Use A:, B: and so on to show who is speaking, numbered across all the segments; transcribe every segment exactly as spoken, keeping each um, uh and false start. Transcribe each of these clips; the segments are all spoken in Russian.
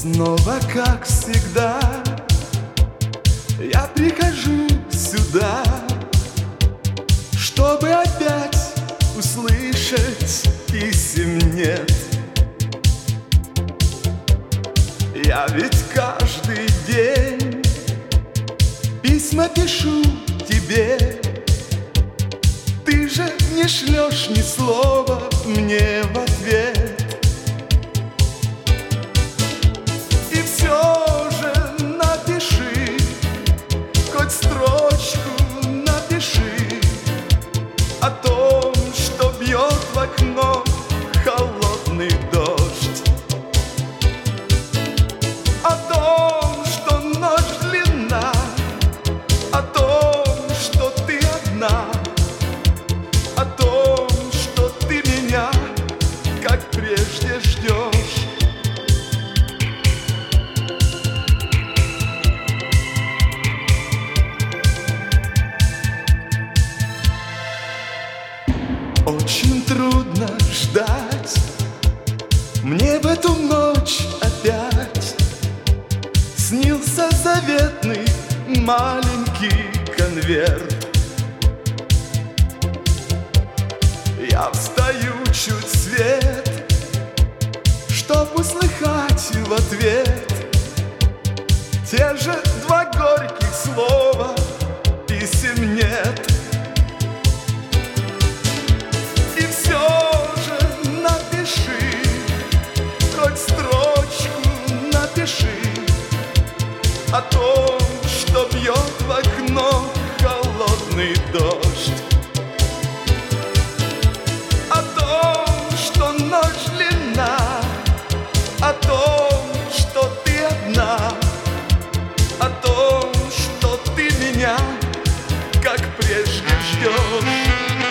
A: Снова, как всегда, я прихожу сюда, чтобы опять услышать писем нет. Я ведь каждый день письма пишу тебе. Ты же не шлешь ни слова мне в ответ. И все же напиши, хоть строчку напиши о том, что бьет в окно холодный дождь, о том, что ночь длинна, о том, что ты одна, о том, что ты меня, как прежде, ждешь. Очень трудно ждать мне в эту ночь опять. Снился заветный маленький конверт. Я встаю чуть свет, чтоб услыхать в ответ те же два горьких слова: писем нет. И все же напиши, хоть строчку напиши о том, что бьет в окно холодный дождь, о том, что ночь длинна, о том, что ты одна, о том, что ты меня, как прежде, ждешь.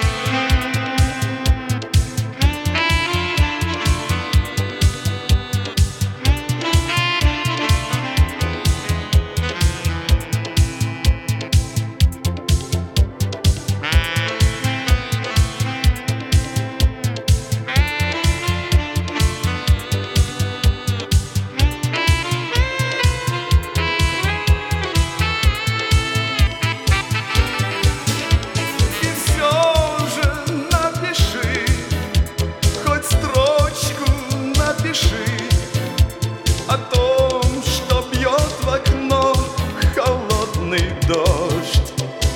A: О том, что бьет в окно холодный дождь,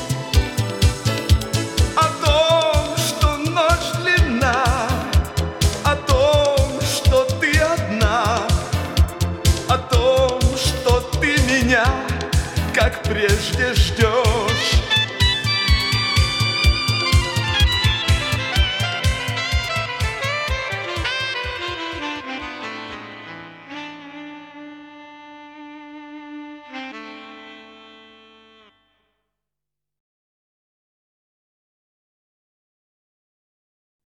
A: о том, что ночь длинна, о том, что ты одна, о том, что ты меня, как прежде, ждешь.